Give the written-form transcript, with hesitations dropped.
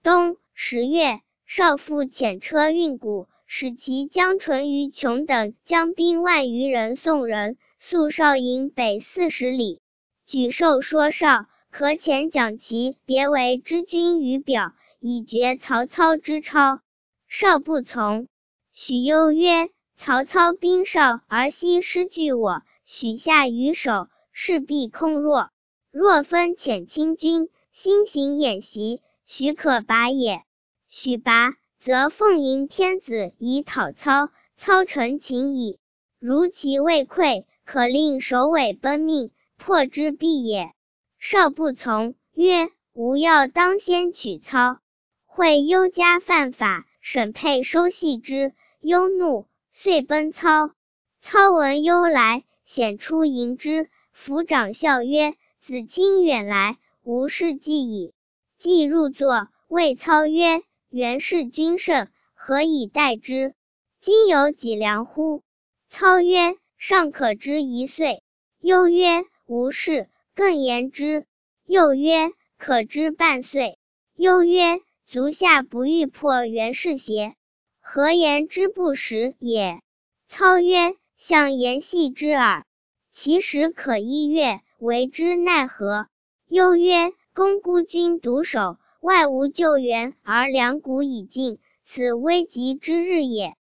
冬10月，少傅遣车运谷，使其将淳于琼等将兵万余人送人，宿少营北40里。举授说少，可遣蒋齐别为之君于表，以绝曹操之超。少不从。许攸曰：曹操兵少而悉失据我，许下于守，势必空弱。若分遣轻军，新行演习，许可拔也。许拔，则奉迎天子以讨操，操成擒矣。如其未溃，可令首尾奔命，破之必也。少不从，曰：吾要当先取操。会攸加犯法，审配收系之，攸怒，遂奔操。操闻攸来，显出迎之，抚掌笑曰：子卿远来，吾事既矣。既入座，谓操曰：袁氏君胜，何以待之？今有几粮乎？操曰：尚可知1岁。攸曰：无事，更言之。又曰：可知半岁。攸曰：足下不欲破袁氏邪？何言之不实也？操曰：相言戏之耳。其实可1月，为之奈何？攸曰：公孤军独守，外无救援，而粮谷已尽，此危急之日也。